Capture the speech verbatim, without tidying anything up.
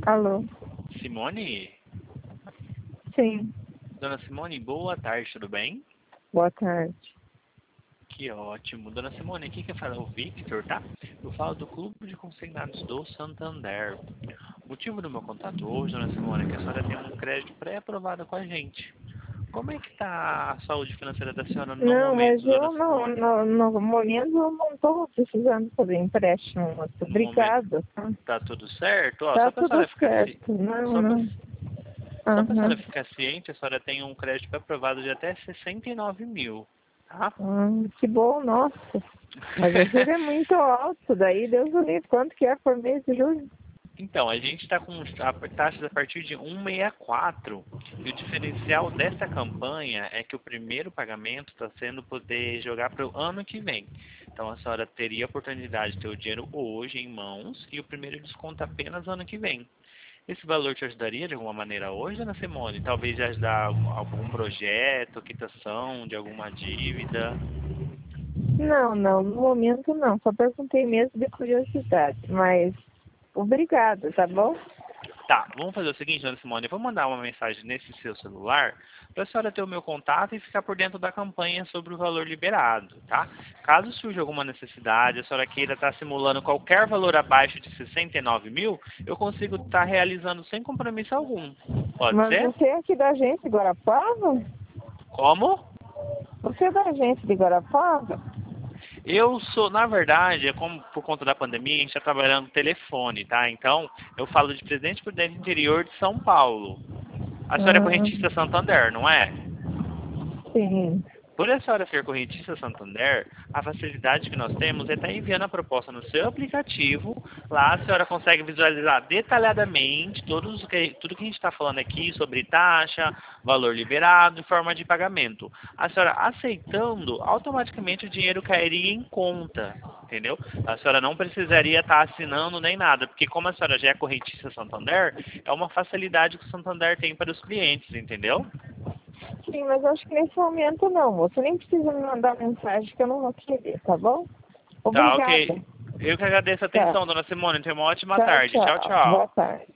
Alô? Simone? Sim, Dona Simone, boa tarde, tudo bem? boa tarde. Que ótimo. Dona Simone, aqui quem fala é o Victor, tá? Eu falo do Clube de Consignados do Santander. O motivo do meu contato hoje, Dona Simone, é que a senhora tem um crédito pré-aprovado com a gente. Como é que tá a saúde financeira da senhora no Não, momento, mas Dona eu não, Simone? no, no momento eu não estou precisando fazer empréstimo, moço. No momento Obrigada. Tá, tá tudo certo? Ó, tá só pra tudo senhora ficar ci... certo. Não, só pra... não. só pra senhora Aham. ficar ciente, a senhora tem um crédito pré-aprovado de até sessenta e nove mil, tá? Hum, que bom, nossa. Mas o juro é muito alto, daí Deus o livre. Quanto que é por mês de juro? Então, a gente está com a taxas a partir de um vírgula sessenta e quatro e o diferencial dessa campanha é que o primeiro pagamento está sendo poder jogar para o ano que vem. Então, a senhora teria a oportunidade de ter o dinheiro hoje em mãos e o primeiro desconto apenas ano que vem. Esse valor te ajudaria de alguma maneira hoje, Ana Simone? Talvez ajudar algum projeto, quitação de alguma dívida? Não, não, no momento não. Só perguntei mesmo de curiosidade. Mas obrigada, tá bom? Tá, vamos fazer o seguinte, Dona Simone, eu vou mandar uma mensagem nesse seu celular para a senhora ter o meu contato e ficar por dentro da campanha sobre o valor liberado, tá? Caso surja alguma necessidade, a senhora queira estar simulando qualquer valor abaixo de sessenta e nove mil, eu consigo estar realizando sem compromisso algum. Pode Mas ser? você é aqui da agência de Guarapava? Como? Você é da agência de Guarapava? Eu sou, na verdade, é como por conta da pandemia, a gente está trabalhando no telefone, tá? Então, eu falo de Presidente Prudente Interior de São Paulo. A senhora é Ah, correntista Santander, não é? sim. Por a senhora ser correntista Santander, a facilidade que nós temos é estar enviando a proposta no seu aplicativo. Lá a senhora consegue visualizar detalhadamente todos, que- tudo que a gente está falando aqui sobre taxa, valor liberado e forma de pagamento. A senhora aceitando, automaticamente o dinheiro cairia em conta, entendeu? A senhora não precisaria estar assinando nem nada, porque como a senhora já é correntista Santander, é uma facilidade que o Santander tem para os clientes, entendeu? Sim, mas eu acho que nesse momento não. Você nem precisa me mandar mensagem que eu não vou querer, tá bom? Tá, Obrigada. ok. Eu que agradeço a Tá. atenção, dona Simone. Tenha uma ótima Tchau, tarde. Tchau, tchau. Boa tchau. tarde.